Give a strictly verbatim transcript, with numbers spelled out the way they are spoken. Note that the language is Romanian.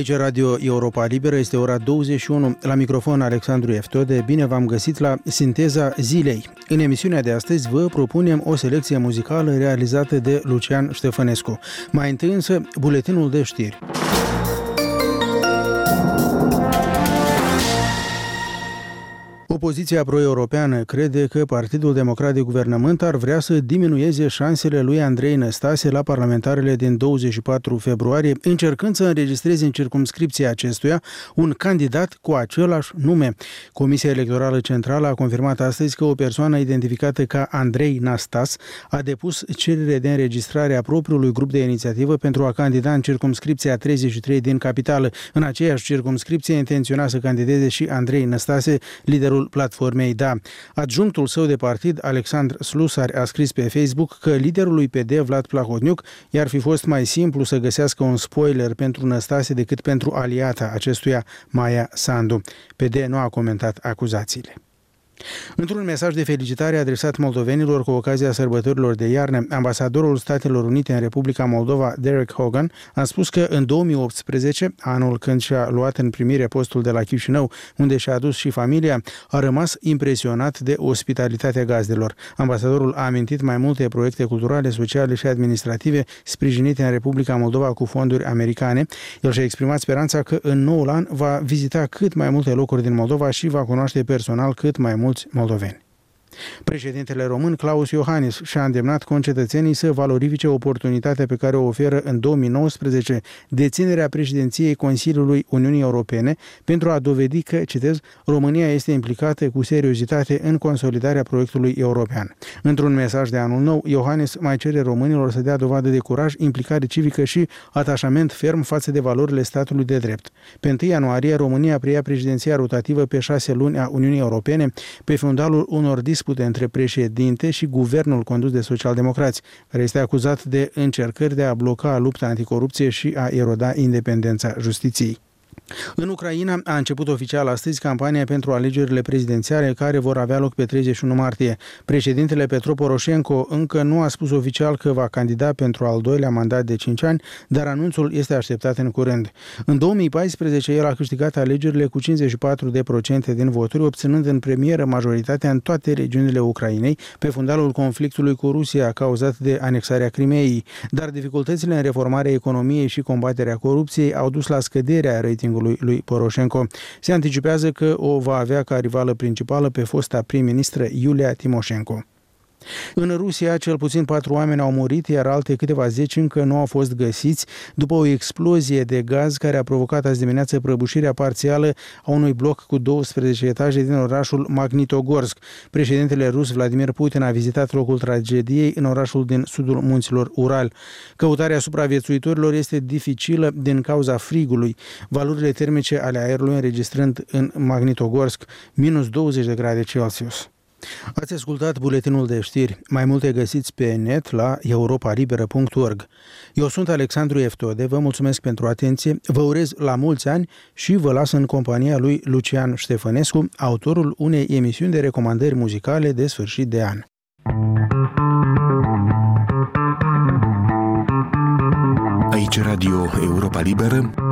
Aici Radio Europa Liberă, este ora douăzeci și unu. La microfon Alexandru Eftode, bine v-am găsit la Sinteza Zilei. În emisiunea de astăzi vă propunem o selecție muzicală realizată de Lucian Ștefănescu. Mai întâi însă, buletinul de știri. Opoziția pro-europeană crede că Partidul Democrat de Guvernământ ar vrea să diminueze șansele lui Andrei Năstase la parlamentarele din douăzeci și patru februarie, încercând să înregistreze în circumscripția acestuia un candidat cu același nume. Comisia Electorală Centrală a confirmat astăzi că o persoană identificată ca Andrei Năstas a depus cerere de înregistrare a propriului grup de inițiativă pentru a candida în circumscripția treizeci și trei din capitală. În aceeași circumscripție intenționa să candideze și Andrei Năstase, liderul platformei Da. Adjunctul său de partid, Alexandru Slusari, a scris pe Facebook că liderului P D, Vlad Plahotniuc, i-ar fi fost mai simplu să găsească un spoiler pentru Năstase decât pentru aliata acestuia, Maia Sandu. P D nu a comentat acuzațiile. Într-un mesaj de felicitare adresat moldovenilor cu ocazia sărbătorilor de iarnă, ambasadorul Statelor Unite în Republica Moldova, Derek Hogan, a spus că în două mii optsprezece, anul când și-a luat în primire postul de la Chișinău, unde și-a adus și familia, a rămas impresionat de ospitalitatea gazdelor. Ambasadorul a amintit mai multe proiecte culturale, sociale și administrative sprijinite în Republica Moldova cu fonduri americane. El și-a exprimat speranța că în noul an va vizita cât mai multe locuri din Moldova și va cunoaște personal cât mai mulți moldoveni. Președintele român Klaus Iohannis și-a îndemnat concetățenii să valorifice oportunitatea pe care o oferă în două mii nouăsprezece deținerea președinției Consiliului Uniunii Europene pentru a dovedi că, citez, România este implicată cu seriozitate în consolidarea proiectului european. Într-un mesaj de anul nou, Iohannis mai cere românilor să dea dovadă de curaj, implicare civică și atașament ferm față de valorile statului de drept. Pe întâi ianuarie, România preia președinția rotativă pe șase luni a Uniunii Europene, pe fundalul unor dispute între președinte și guvernul condus de socialdemocrați, care este acuzat de încercări de a bloca lupta anticorupție și a eroda independența justiției. În Ucraina a început oficial astăzi campania pentru alegerile prezidențiale care vor avea loc pe treizeci și unu martie. Președintele Petro Poroșenko încă nu a spus oficial că va candida pentru al doilea mandat de cinci ani, dar anunțul este așteptat în curând. În două mii paisprezece el a câștigat alegerile cu cincizeci și patru la sută din voturi, obținând în premieră majoritatea în toate regiunile Ucrainei, pe fundalul conflictului cu Rusia cauzat de anexarea Crimeei, dar dificultățile în reformarea economiei și combaterea corupției au dus la scăderea ratingului lui Poroșenko. Se anticipează că o va avea ca rivală principală pe fosta prim-ministră Iulia Timoșenko. În Rusia, cel puțin patru oameni au murit, iar alte câteva zeci încă nu au fost găsiți după o explozie de gaz care a provocat azi dimineață prăbușirea parțială a unui bloc cu douăsprezece etaje din orașul Magnitogorsk. Președintele rus Vladimir Putin a vizitat locul tragediei în orașul din sudul munților Ural. Căutarea supraviețuitorilor este dificilă din cauza frigului, valorile termice ale aerului înregistrând în Magnitogorsk minus douăzeci de grade Celsius. Ați ascultat buletinul de știri. Mai multe găsiți pe net la europa liberă punct org. Eu sunt Alexandru Eftode, vă mulțumesc pentru atenție, vă urez la mulți ani și vă las în compania lui Lucian Ștefănescu, autorul unei emisiuni de recomandări muzicale de sfârșit de an. Aici Radio Europa Liberă,